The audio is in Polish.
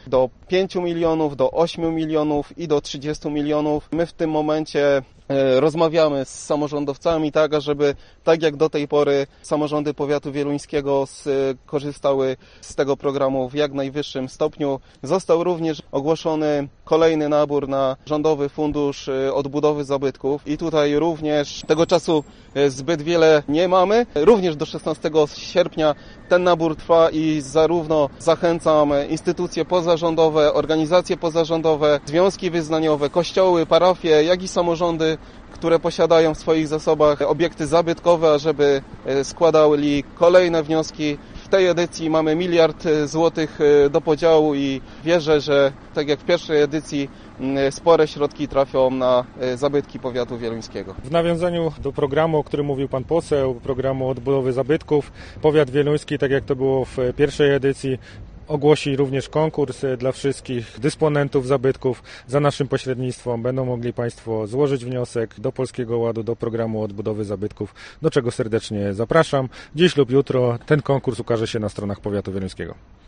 do 5 milionów, do 8 milionów i do 30 milionów. My w tym momencie rozmawiamy z samorządowcami, tak, ażeby, tak jak do tej pory, samorządy powiatu wieluńskiego korzystały z tego programu w jak najwyższym stopniu. Został również ogłoszony kolejny nabór na Rządowy Fundusz Odbudowy Zabytków i tutaj również tego czasu zbyt wiele nie mamy. Również do 16 sierpnia ten nabór trwa i zarówno zachęcam instytucje pozarządowe, organizacje pozarządowe, związki wyznaniowe, kościoły, parafie, jak i samorządy, które posiadają w swoich zasobach obiekty zabytkowe, ażeby składali kolejne wnioski. W tej edycji mamy 1 miliard złotych do podziału i wierzę, że tak jak w pierwszej edycji spore środki trafią na zabytki powiatu wieluńskiego. W nawiązaniu do programu, o którym mówił pan poseł, programu odbudowy zabytków, powiat wieluński, tak jak to było w pierwszej edycji, ogłosi również konkurs dla wszystkich dysponentów zabytków. Za naszym pośrednictwem będą mogli Państwo złożyć wniosek do Polskiego Ładu, do programu odbudowy zabytków, do czego serdecznie zapraszam. Dziś lub jutro ten konkurs ukaże się na stronach powiatu wieluńskiego.